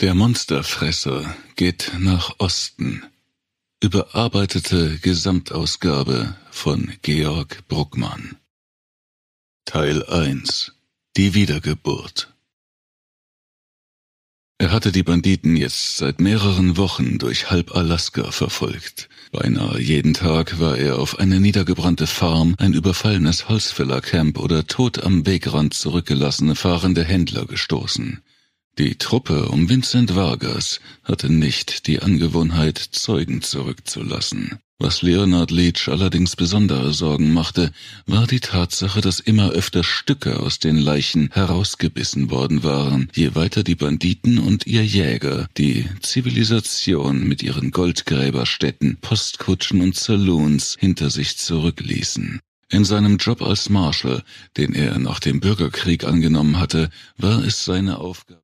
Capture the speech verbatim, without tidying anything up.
Der Monsterfresser geht nach Osten. Überarbeitete Gesamtausgabe von Georg Bruckmann. Teil eins. Die Wiedergeburt. Er hatte die Banditen jetzt seit mehreren Wochen durch halb Alaska verfolgt. Beinahe jeden Tag war er auf eine niedergebrannte Farm, ein überfallenes Holzfällercamp oder tot am Wegrand zurückgelassene fahrende Händler gestoßen. Die Truppe um Vincent Vargas hatte nicht die Angewohnheit, Zeugen zurückzulassen. Was Leonard Leach allerdings besondere Sorgen machte, war die Tatsache, dass immer öfter Stücke aus den Leichen herausgebissen worden waren, je weiter die Banditen und ihr Jäger die Zivilisation mit ihren Goldgräberstätten, Postkutschen und Saloons hinter sich zurückließen. In seinem Job als Marshal, den er nach dem Bürgerkrieg angenommen hatte, war es seine Aufgabe,